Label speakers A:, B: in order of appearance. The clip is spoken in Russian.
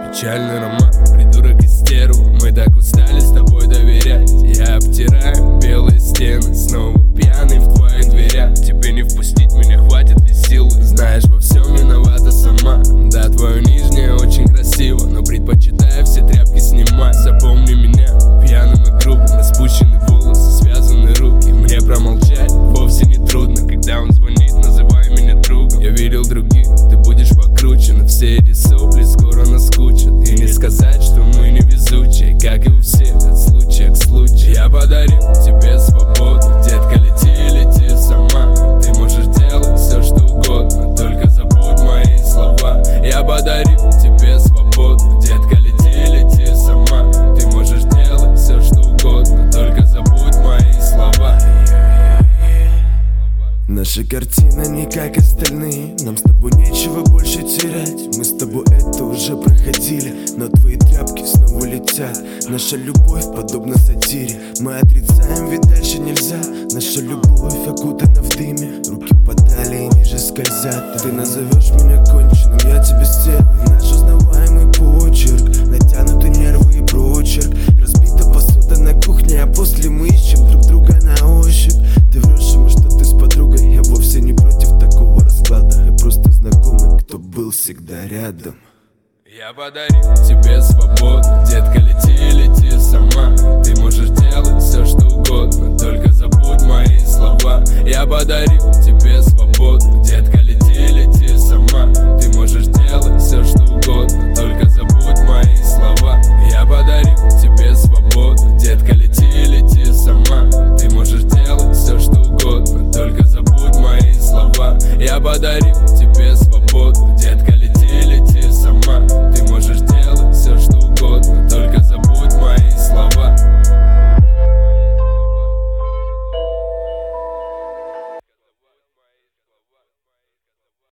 A: Печальный роман, придурок и стерва. Мы так устали с тобой доверять. Я обтираю белые стены, снова пьяный в твоих дверях. Тебе не впустить меня, хватит ли сил? Знаешь, во всем виновата сама. Да, твое нижнее очень красиво, но предпочитаю все тряпки снимать. Запомни меня пьяным и грубым, распущены волосы, связаны руки. Мне промолчать вовсе не трудно, когда он звонит, называй меня другом. Я видел других, ты будешь покруче, но все эти сопли скоро наскучат. И не сказать, что мы невезучие, как и у всех, от случая к случаю. Я подарю тебе свободу, детка, лети сама. Ты можешь делать все, что угодно, только забудь мои слова. Я подарю тебе свободу, детка, лети сама. Ты можешь делать все, что угодно, только забудь мои слова.
B: Наша картина не как остальные, нам с тобой нечего больше терять. Мы с тобой это уже проходили, но твои тряпки снова летят. Наша любовь подобна сатире, мы отрицаем, ведь дальше нельзя. Наша любовь окутана в дыме, руки подали и ниже скользят. Ты назовешь меня конченым, я тебе стервой. Наш узнаваемый почерк, натянуты нервы и прочерк. Разбита посуда на кухне, а после мы ищем друг друга на ощупь. Ты врешь ему, что ты с подругой, я вовсе не против такого расклада. Я просто знакомый, кто был всегда рядом.
A: Я подарю тебе свободу, детка, лети сама. Ты можешь делать все, что угодно, только забудь мои слова. Я подарю тебе свободу, детка, лети сама. Ты можешь делать все, что